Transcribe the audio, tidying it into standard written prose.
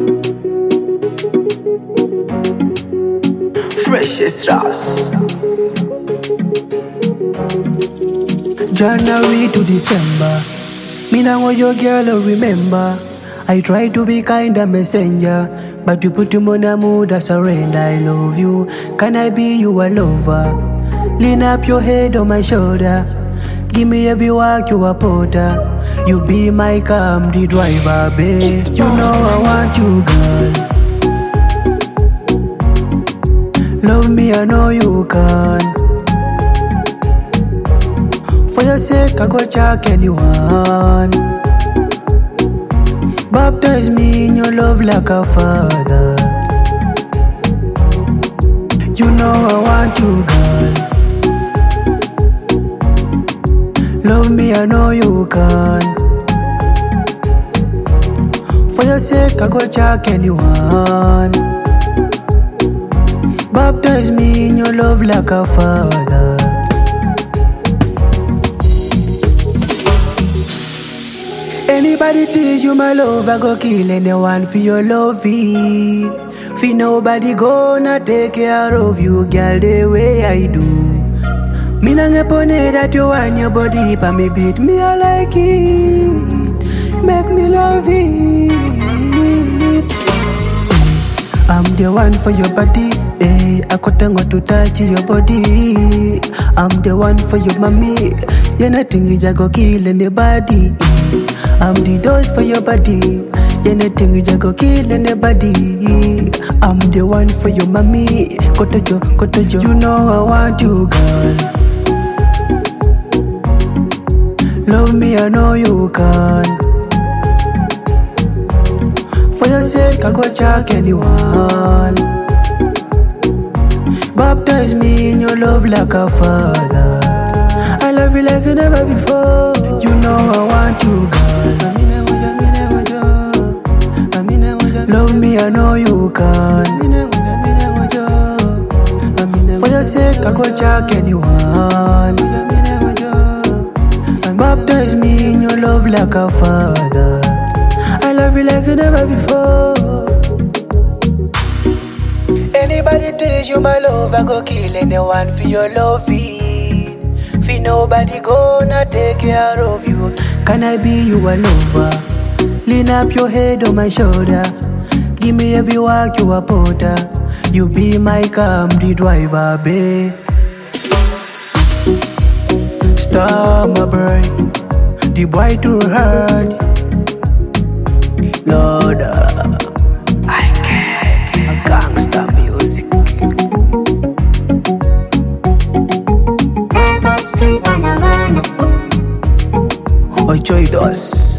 Freshest Ross. January to December, me now want your girl remember. I try to be kind a messenger, but you put him on a mood I surrender. I love you, can I be you a lover? Lean up your head on my shoulder, give me every walk you a porter. You be my calm, the driver, babe. You know I want you, girl. Love me, I know you can. For your sake, I go check anyone. Baptize me in your love like a father. You know I want you, girl. Love me, I know you can. For your sake, I go check anyone. Baptize me in your love like a father. Anybody teach you my love, I go kill anyone for your loving. For nobody gonna take care of you, girl, the way I do. Me nang pone that you want your body, pa me beat me, I like it. Make me love it. I'm the one for your body, eh. I couldn't to touch your body. I'm the one for your mommy. You're nothing, you just go kill anybody. I'm the dose for your body. You're nothing, you just go kill anybody. I'm the one for your mommy. Kotojo, you know I want you, girl. Love me, I know you can. For your sake, I go check anyone. Baptize me in your love like a father. I love you like you never before. You know I want you, girl. Love me, I know you can. For your sake, I go check anyone. Baptize me in your love like a father. I love you like you never before. Anybody teach you my love, I go kill anyone for your loving. For nobody gonna take care of you. Can I be you a lover? Lean up your head on my shoulder, give me every walk you a porter. You be my calm, the driver, babe. Star my brain, the boy too hard. Lord, I can't. A gangsta music. Oi, Joy Dos.